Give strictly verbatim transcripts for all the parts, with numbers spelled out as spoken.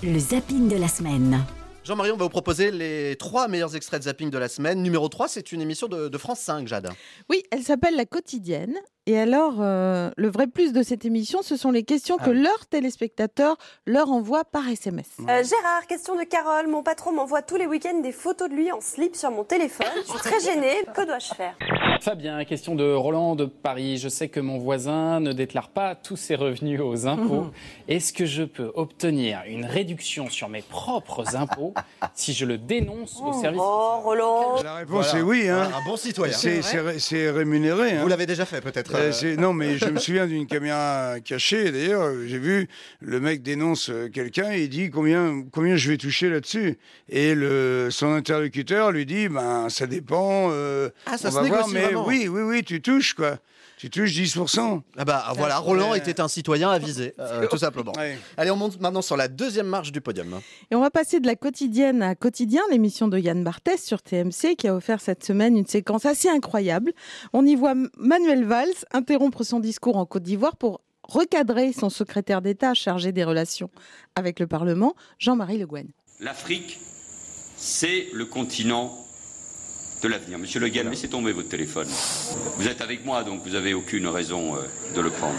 Le zapping de la semaine. Jean-Marie, on va vous proposer les trois meilleurs extraits de zapping de la semaine. Numéro trois, c'est une émission de, de France cinq, Jade. Oui, elle s'appelle La Quotidienne. Et alors, euh, le vrai plus de cette émission, ce sont les questions ah que oui. leurs téléspectateurs leur envoient par S M S. Euh, Gérard, question de Carole. Mon patron m'envoie tous les week-ends des photos de lui en slip sur mon téléphone. Je suis très gênée. Que dois-je faire ? Fabien, question de Roland de Paris. Je sais que mon voisin ne déclare pas tous ses revenus aux impôts. Mmh. Est-ce que je peux obtenir une réduction sur mes propres impôts si je le dénonce au service ? Oh, Roland. La réponse Voilà. est oui. Hein. Un bon citoyen. C'est, c'est, ré- c'est rémunéré. Hein. Vous l'avez déjà fait, peut-être. Euh, c'est, non, mais je me souviens d'une caméra cachée. D'ailleurs, j'ai vu le mec dénonce quelqu'un et il dit combien, combien je vais toucher là-dessus. Et le, son interlocuteur lui dit ben ça dépend. Euh, Ah, ça on se va négocie voir, mais vraiment. oui, oui, oui, tu touches quoi. Tu touches dix pour cent. Ah bah voilà, Roland Ouais. était un citoyen avisé, euh, tout simplement. Ouais. Allez, on monte maintenant sur la deuxième marche du podium. Et on va passer de La Quotidienne à Quotidien, l'émission de Yann Barthès sur T M C qui a offert cette semaine une séquence assez incroyable. On y voit Manuel Valls interrompre son discours en Côte d'Ivoire pour recadrer son secrétaire d'État chargé des relations avec le Parlement, Jean-Marie Le Guen. L'Afrique, c'est le continent de l'avenir. Monsieur Le Guen, laissez tomber votre téléphone. Vous êtes avec moi, donc vous n'avez aucune raison euh, de le prendre.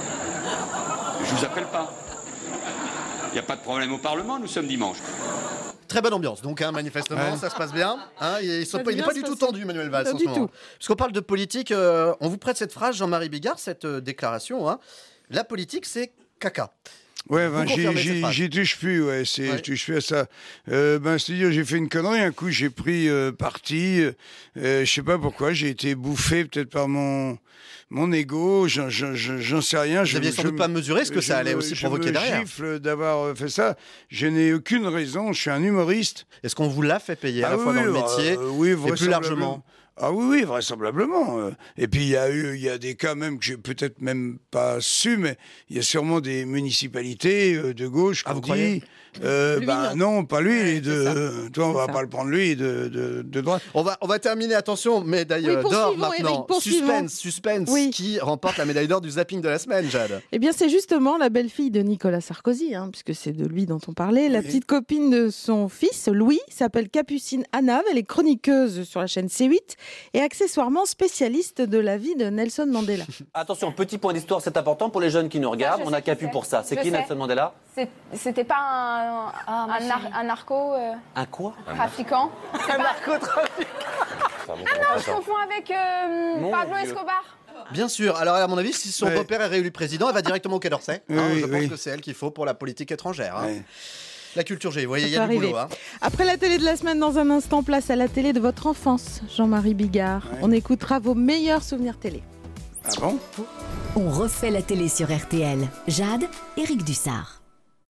Je ne vous appelle pas. Il n'y a pas de problème au Parlement, nous sommes dimanche. Très bonne ambiance, donc hein, manifestement, Ouais. ça se passe bien. Hein, ils sont Ça pas- il n'est vient pas se du tout passer. tendu, Manuel Valls, Pas en du ce moment. tout. Puisqu'on parle de politique, euh, on vous prête cette phrase, Jean-Marie Bigard, cette euh, déclaration. Hein. La politique, c'est caca. Ouais, Vous ben, j'y, confirmez cette j'y, phrase j'y touche plus, ouais, c'est, Ouais. je touche plus à ça. Euh, ben, c'est-à-dire, j'ai fait une connerie, un coup, j'ai pris euh, parti, euh, je sais pas pourquoi, j'ai été bouffé peut-être par mon, mon ego, j'en, j'en, j'en j'en sais rien. Vous n'aviez sans doute pas mesuré ce que ça allait aussi provoquer derrière. Je me gifle d'avoir euh, fait ça. Je n'ai aucune raison, je suis un humoriste. Est-ce qu'on vous l'a fait payer à la Ah fois oui, dans le euh, métier euh, oui, et plus vraisemblablement. largement? Ah oui, oui, vraisemblablement. euh. Et puis il y a eu, il y a des cas même que j'ai peut-être même pas su, mais il y a sûrement des municipalités euh, de gauche qui Ah, vous ont croyez dit, euh, Lui, ben non. non, pas lui, Ouais, de, c'est ça. euh, toi on C'est va ça. pas le prendre lui de, de, de droite. On va, on va terminer, attention, médaille Oui, euh, d'or poursuivons, maintenant. Eric, poursuivons. suspense, suspense. Oui. Qui remporte la médaille d'or du zapping de la semaine, Jade? Eh bien, c'est justement la belle-fille de Nicolas Sarkozy, hein, puisque c'est de lui dont on parlait. La Oui. petite copine de son fils, Louis, s'appelle Capucine Hanave. Elle est chroniqueuse sur la chaîne C huit et accessoirement spécialiste de la vie de Nelson Mandela. Attention, petit point d'histoire, c'est important pour les jeunes qui nous regardent. Ah, je On a sais qui Capu c'est. pour ça. C'est Je qui sais. Nelson Mandela? C'est- C'était pas un, Ah, ma un, nar- chérie. un narco euh, Un quoi? trafiquant. Un narcotrafiquant. Ah non, je confonds avec euh, Mon Pablo Dieu. Escobar. Bien sûr. Alors, à mon avis, si son Ouais. beau-père est réélu président, elle va directement au Quai d'Orsay. Oui, Hein, oui, je pense oui. que c'est elle qu'il faut pour la politique étrangère. Hein. Ouais. La culture G, vous voyez, Ça il y a peut du arriver. boulot. Hein. Après la télé de la semaine, dans un instant, place à la télé de votre enfance, Jean-Marie Bigard. Ouais. On écoutera vos meilleurs souvenirs télé. Ah bon? On refait la télé sur R T L. Jade, Éric Dussard.